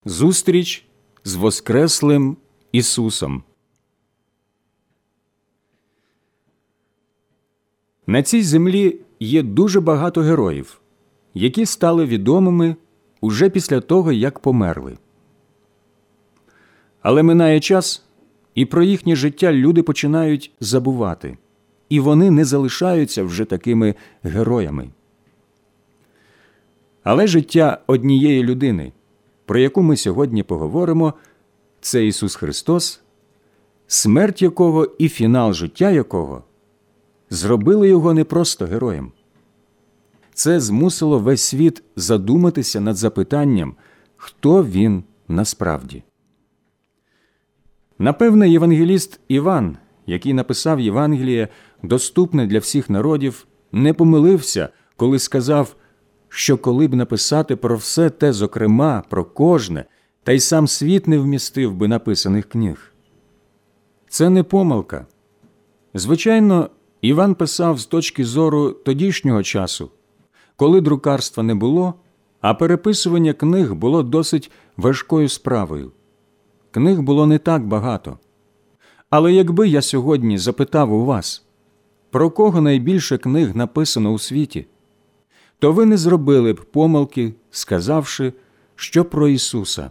Зустріч з Воскреслим Ісусом. На цій землі є дуже багато героїв, які стали відомими уже після того, як померли. Але минає час, і про їхнє життя люди починають забувати, і вони не залишаються вже такими героями. Але життя однієї людини, про яку ми сьогодні поговоримо, це Ісус Христос, смерть якого і фінал життя якого зробили його не просто героєм. Це змусило весь світ задуматися над запитанням, хто він насправді. Напевне, євангеліст Іван, який написав Євангеліє, доступне для всіх народів, не помилився, коли сказав, що коли б написати про все те, зокрема, про кожне, та й сам світ не вмістив би написаних книг. Це не помилка. Звичайно, Іван писав з точки зору тодішнього часу, коли друкарства не було, а переписування книг було досить важкою справою. Книг було не так багато. Але якби я сьогодні запитав у вас, про кого найбільше книг написано у світі, то ви не зробили б помилки, сказавши, що про Ісуса.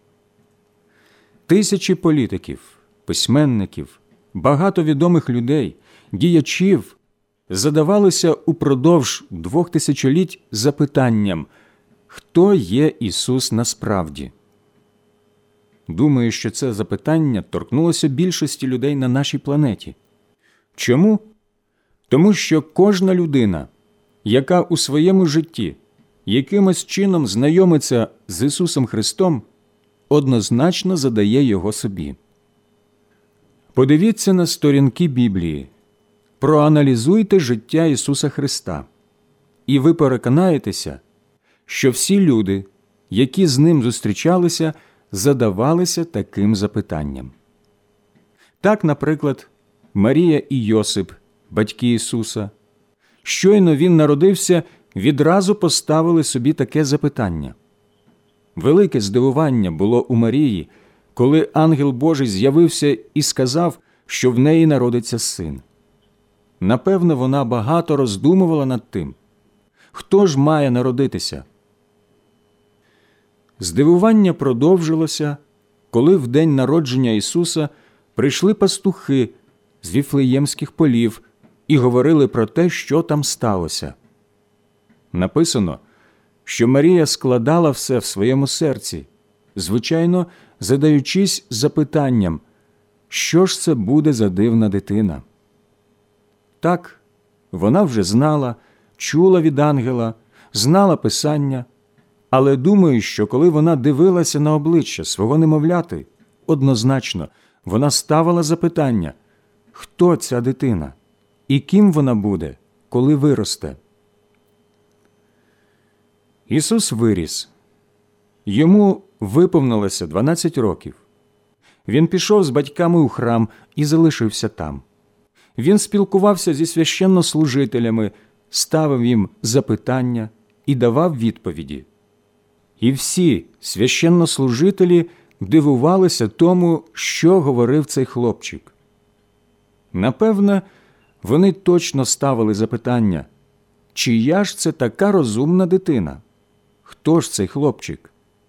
Тисячі політиків, письменників, багато відомих людей, діячів задавалися упродовж 2 тисячоліть запитанням, хто є Ісус насправді. Думаю, що це запитання торкнулося більшості людей на нашій планеті. Чому? Тому що кожна людина, яка у своєму житті якимось чином знайомиться з Ісусом Христом, однозначно задає його собі. Подивіться на сторінки Біблії, проаналізуйте життя Ісуса Христа, і ви переконаєтеся, що всі люди, які з Ним зустрічалися, задавалися таким запитанням. Так, наприклад, Марія і Йосип, батьки Ісуса, щойно Він народився, відразу поставили собі таке запитання. Велике здивування було у Марії, коли ангел Божий з'явився і сказав, що в неї народиться син. Напевно, вона багато роздумувала над тим, хто ж має народитися. Здивування продовжилося, коли в день народження Ісуса прийшли пастухи з Віфлеємських полів і говорили про те, що там сталося. Написано, що Марія складала все в своєму серці, звичайно, задаючись запитанням, що ж це буде за дивна дитина. Так, вона вже знала, чула від ангела, знала Писання, але думаю, що коли вона дивилася на обличчя свого немовляти, однозначно вона ставила запитання, хто ця дитина і ким вона буде, коли виросте. Ісус виріс. Йому виповнилося 12 років. Він пішов з батьками у храм і залишився там. Він спілкувався зі священнослужителями, ставив їм запитання і давав відповіді. І всі священнослужителі дивувалися тому, що говорив цей хлопчик. Напевне, вони точно ставили запитання, чия ж це така розумна дитина? Хто ж цей хлопчик?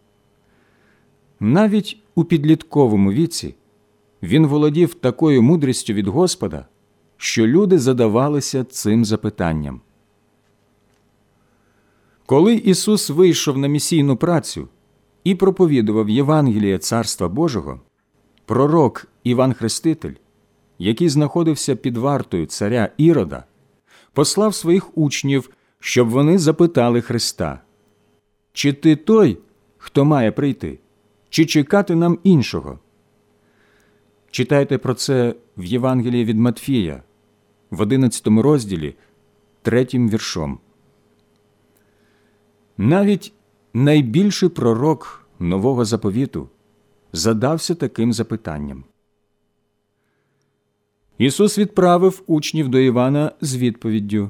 Навіть у підлітковому віці він володів такою мудрістю від Господа, що люди задавалися цим запитанням. Коли Ісус вийшов на місійну працю і проповідував Євангеліє Царства Божого, пророк Іван Хреститель, який знаходився під вартою царя Ірода, послав своїх учнів, щоб вони запитали Христа, «Чи ти той, хто має прийти, чи чекати нам іншого?» Читайте про це в Євангелії від Матфія, в 11 розділі, 3 віршом. Навіть найбільший пророк Нового Заповіту задався таким запитанням. Ісус відправив учнів до Івана з відповіддю: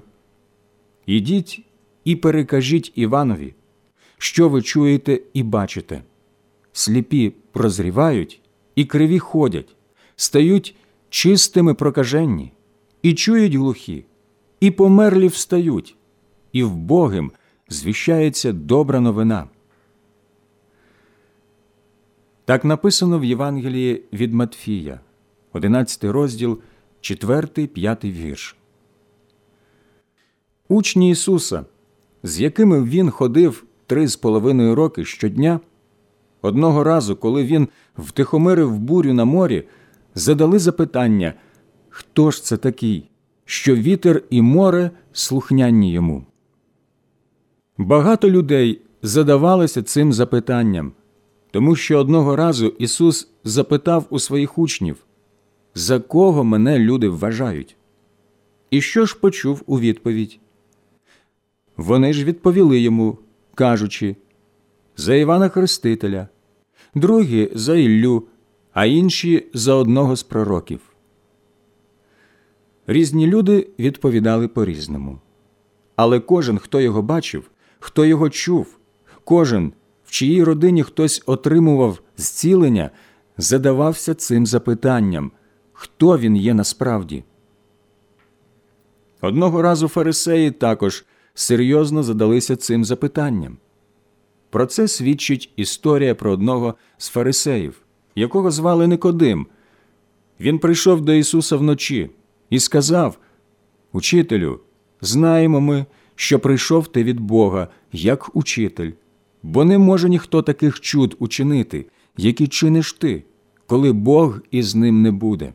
«Ідіть і перекажіть Іванові, що ви чуєте і бачите. сліпі прозрівають, і криві ходять, стають чистими прокаженні, і чують глухі, і померлі встають, і вбогим звіщається добра новина. Так написано в Євангелії від Матфія, 11 розділ, 4-5 вірш. Учні Ісуса, з якими Він ходив 3,5 роки щодня, одного разу, коли Він втихомирив бурю на морі, задали запитання, хто ж це такий, що вітер і море слухняні йому. Багато людей задавалися цим запитанням, тому що одного разу Ісус запитав у своїх учнів, «За кого мене люди вважають?» І що ж почув у відповідь? Вони ж відповіли йому, кажучи, «За Івана Хрестителя, другі – за Іллю, а інші – за одного з пророків». Різні люди відповідали по-різному. Але кожен, хто його бачив, хто його чув, кожен, в чиїй родині хтось отримував зцілення, задавався цим запитанням, хто він є насправді. Одного разу фарисеї також серйозно задалися цим запитанням. Про це свідчить історія про одного з фарисеїв, якого звали Никодим. Він прийшов до Ісуса вночі і сказав, «Учителю, знаємо ми, що прийшов ти від Бога, як учитель, бо не може ніхто таких чуд учинити, які чиниш ти, коли Бог із ним не буде».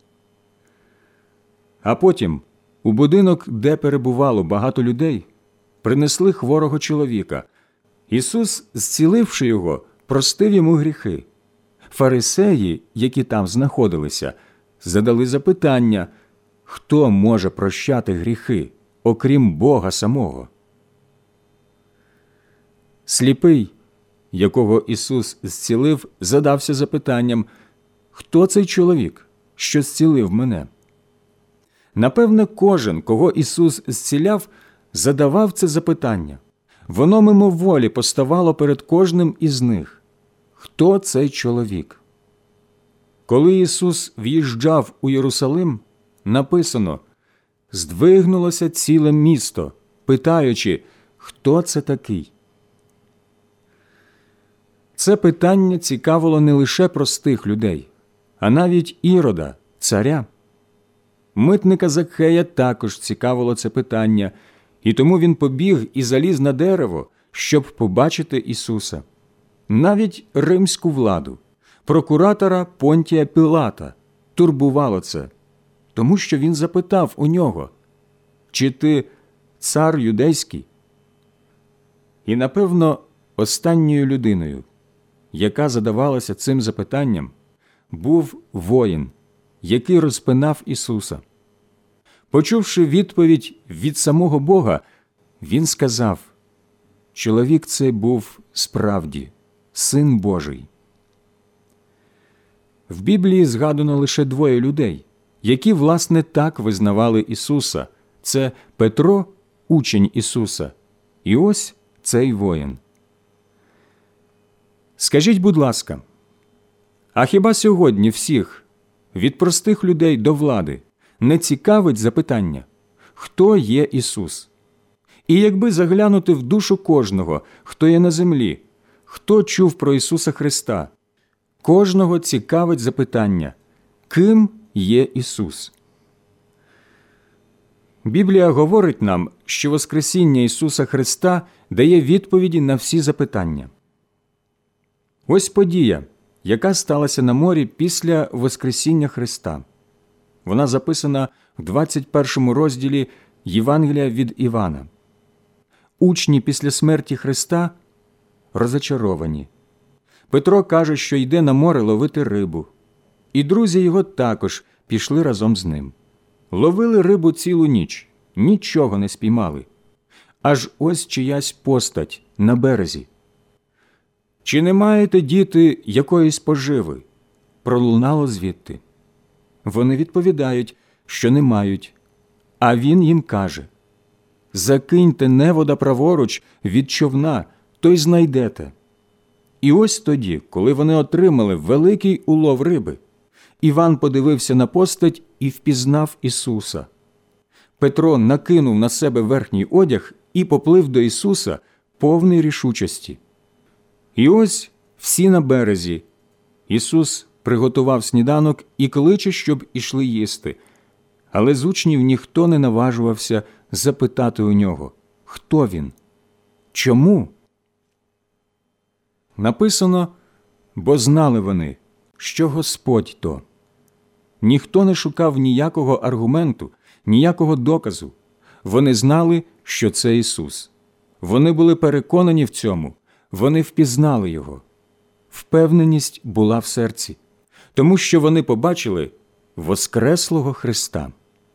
А потім у будинок, де перебувало багато людей, принесли хворого чоловіка. Ісус, зціливши його, простив йому гріхи. Фарисеї, які там знаходилися, задали запитання, хто може прощати гріхи, окрім Бога самого. Сліпий, якого Ісус зцілив, задався запитанням, хто цей чоловік, що зцілив мене? Напевне, кожен, кого Ісус зціляв, задавав це запитання. Воно мимоволі поставало перед кожним із них. Хто цей чоловік? Коли Ісус в'їжджав у Єрусалим, написано, здвигнулося ціле місто, питаючи, хто це такий? Це питання цікавило не лише простих людей, а навіть Ірода, царя. Митника Закхея також цікавило це питання, і тому він побіг і заліз на дерево, щоб побачити Ісуса. Навіть римську владу, прокуратора Понтія Пілата, турбувало це, тому що він запитав у нього, «Чи ти цар юдейський?» І, напевно, останньою людиною, яка задавалася цим запитанням, був воїн, який розпинав Ісуса. Почувши відповідь від самого Бога, він сказав, чоловік цей був справді Син Божий. В Біблії згадано лише двоє людей, які, власне, так визнавали Ісуса. Це Петро, учень Ісуса, і ось цей воїн. Скажіть, будь ласка, а хіба сьогодні всіх, від простих людей до влади, не цікавить запитання, хто є Ісус? І якби заглянути в душу кожного, хто є на землі, хто чув про Ісуса Христа, кожного цікавить запитання, ким є Ісус? Біблія говорить нам, що Воскресіння Ісуса Христа дає відповіді на всі запитання. Ось подія, яка сталася на морі після Воскресіння Христа. Вона записана в 21 розділі Євангелія від Івана. Учні після смерті Христа розочаровані. Петро каже, що йде на море ловити рибу. І друзі його також пішли разом з ним. Ловили рибу цілу ніч, нічого не спіймали. Аж ось чиясь постать на березі. «Чи не маєте, діти, якоїсь поживи?» Пролунало звідти. Вони відповідають, що не мають. А він їм каже, «Закиньте невода праворуч від човна, то й знайдете». І ось тоді, коли вони отримали великий улов риби, Іван подивився на постать і впізнав Ісуса. Петро накинув на себе верхній одяг і поплив до Ісуса, повний рішучості. І ось всі на березі. Ісус приготував сніданок і кличе, щоб ішли їсти. Але з учнів ніхто не наважувався запитати у нього, хто він, чому? Написано, бо знали вони, що Господь то. Ніхто не шукав ніякого аргументу, ніякого доказу. Вони знали, що це Ісус. Вони були переконані в цьому, вони впізнали Його. Впевненість була в серці, тому що вони побачили воскреслого Христа.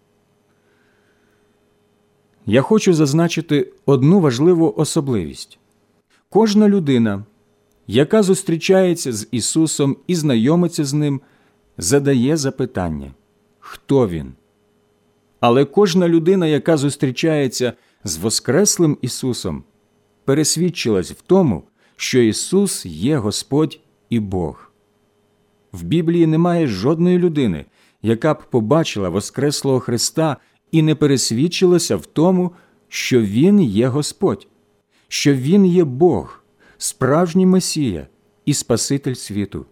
Я хочу зазначити одну важливу особливість. Кожна людина, яка зустрічається з Ісусом і знайомиться з Ним, задає запитання – хто Він? Але кожна людина, яка зустрічається з воскреслим Ісусом, пересвідчилась в тому, що Ісус є Господь і Бог. В Біблії немає жодної людини, яка б побачила воскреслого Христа і не пересвідчилася в тому, що Він є Господь, що Він є Бог, справжній Месія і Спаситель світу.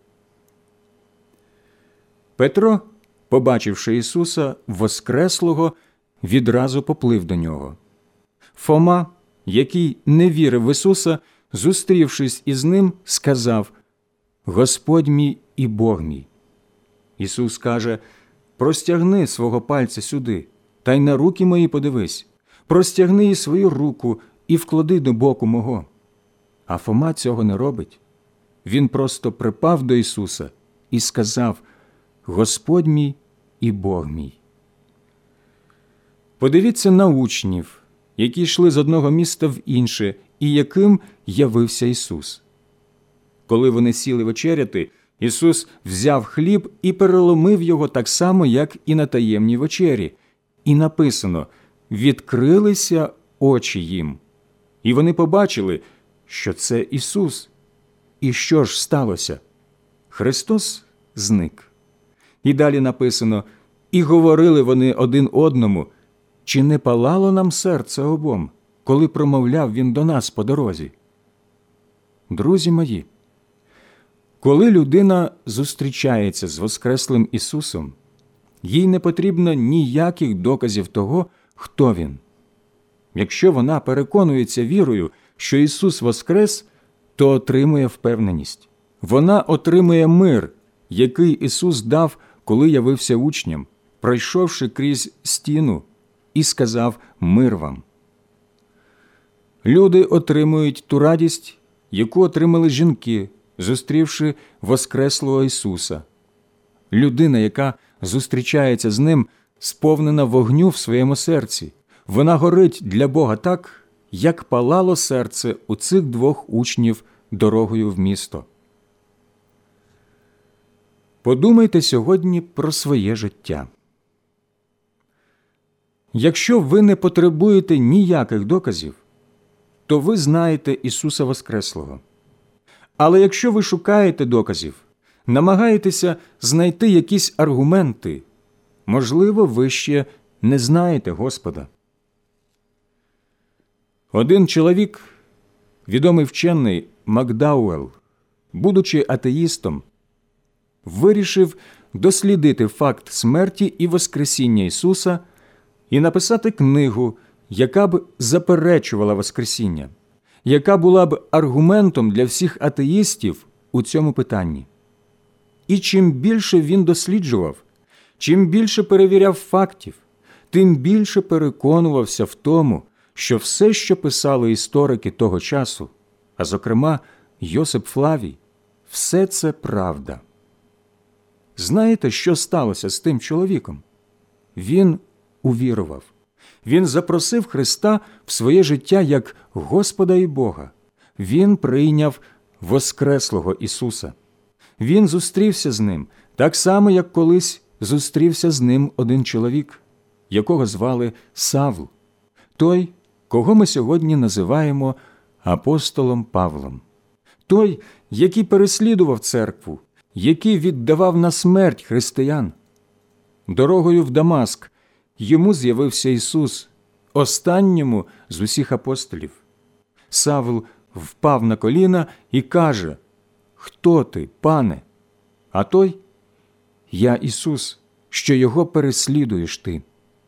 Петро, побачивши Ісуса воскреслого, відразу поплив до Нього. Фома, який не вірив в Ісуса, зустрівшись із Ним, сказав: «Господь мій і Бог мій». Ісус каже: «Простягни свого пальця сюди, та й на руки мої подивись. Простягни і свою руку і вклади до боку мого». А Фома цього не робить. Він просто припав до Ісуса і сказав: «Господь мій і Бог мій». Подивіться на учнів, які йшли з одного міста в інше, і яким явився Ісус. Коли вони сіли вечеряти, Ісус взяв хліб і переломив його так само, як і на таємній вечері. І написано: «Відкрилися очі їм». І вони побачили, що це Ісус. І що ж сталося? Христос зник. І далі написано: «І говорили вони один одному, чи не палало нам серце обом, коли промовляв Він до нас по дорозі?» Друзі мої, коли людина зустрічається з воскреслим Ісусом, їй не потрібно ніяких доказів того, хто Він. Якщо вона переконується вірою, що Ісус воскрес, то отримує впевненість. Вона отримує мир, який Ісус дав, коли явився учням, пройшовши крізь стіну, і сказав: «Мир вам». Люди отримують ту радість, яку отримали жінки, зустрівши воскреслого Ісуса. Людина, яка зустрічається з Ним, сповнена вогню в своєму серці. Вона горить для Бога так, як палало серце у цих двох учнів дорогою в місто. Подумайте сьогодні про своє життя. Якщо ви не потребуєте ніяких доказів, то ви знаєте Ісуса Воскреслого. Але якщо ви шукаєте доказів, намагаєтеся знайти якісь аргументи, можливо, ви ще не знаєте Господа. Один чоловік, відомий вчений Макдауелл, будучи атеїстом, вирішив дослідити факт смерті і воскресіння Ісуса і написати книгу, яка б заперечувала воскресіння, яка була б аргументом для всіх атеїстів у цьому питанні. І чим більше він досліджував, чим більше перевіряв фактів, тим більше переконувався в тому, що все, що писали історики того часу, а зокрема Йосип Флавій, все це правда. Знаєте, що сталося з тим чоловіком? Він увірував. Він запросив Христа в своє життя як Господа і Бога. Він прийняв воскреслого Ісуса. Він зустрівся з Ним, так само, як колись зустрівся з Ним один чоловік, якого звали Савл, той, кого ми сьогодні називаємо апостолом Павлом, той, який переслідував церкву, який віддавав на смерть християн. Дорогою в Дамаск йому з'явився Ісус, останньому з усіх апостолів. Савл впав на коліна і каже: «Хто ти, пане?» А той: «Я Ісус, що його переслідуєш ти».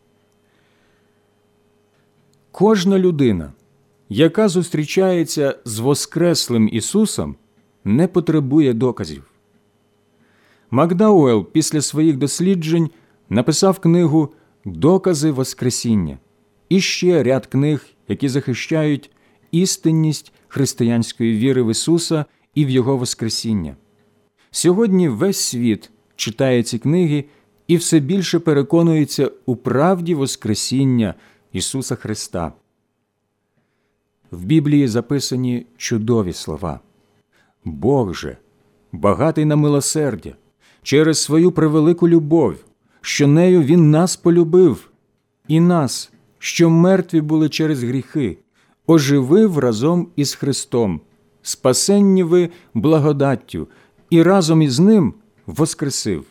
Кожна людина, яка зустрічається з воскреслим Ісусом, не потребує доказів. Макдауелл після своїх досліджень написав книгу «Докази Воскресіння» і ще ряд книг, які захищають істинність християнської віри в Ісуса і в Його Воскресіння. Сьогодні весь світ читає ці книги і все більше переконується у правді Воскресіння Ісуса Христа. В Біблії записані чудові слова. Бог же, багатий на милосердя, через свою превелику любов, що нею Він нас полюбив, і нас, що мертві були через гріхи, оживив разом із Христом, спасенні ви благодаттю, і разом із Ним воскресив.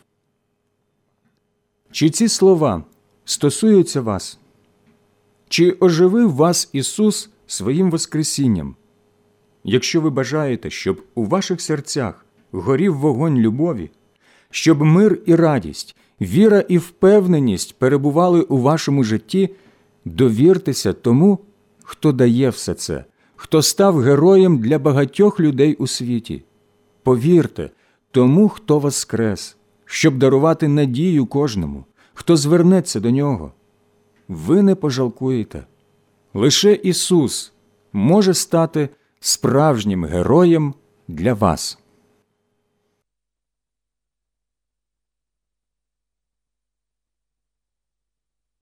Чи ці слова стосуються вас? Чи оживив вас Ісус своїм воскресінням? Якщо ви бажаєте, щоб у ваших серцях горів вогонь любові, щоб мир і радість, віра і впевненість перебували у вашому житті, довіртеся тому, хто дає все це, хто став героєм для багатьох людей у світі. Повірте тому, хто воскрес, щоб дарувати надію кожному, хто звернеться до Нього. Ви не пожалкуєте. Лише Ісус може стати справжнім героєм для вас.